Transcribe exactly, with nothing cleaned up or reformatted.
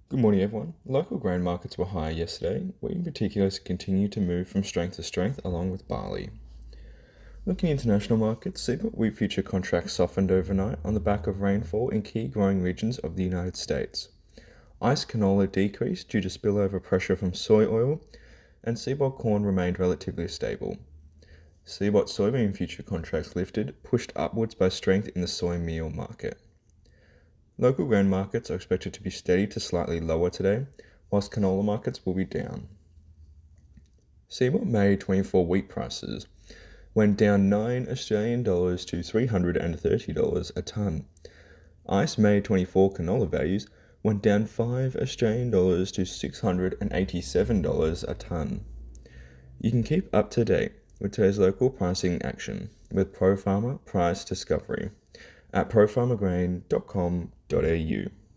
Good morning, everyone. Local grain markets were higher yesterday. Wheat in particular continue to move from strength to strength along with barley. Looking at international markets, CBOT wheat future contracts softened overnight on the back of rainfall in key growing regions of the United States. I C E canola decreased due to spillover pressure from soy oil, and CBOT corn remained relatively stable. CBOT soybean future contracts lifted, pushed upwards by strength in the soy meal market. Local grain markets are expected to be steady to slightly lower today, whilst canola markets will be down. CBOT May twenty-four wheat prices went down nine Australian dollars to three hundred thirty dollars a tonne. I C E May twenty-four canola values went down five Australian dollars to six hundred eighty-seven dollars a tonne. You can keep up to date with today's local pricing action with ProFarmer Price Discovery at pro farmer grain dot com dot a u.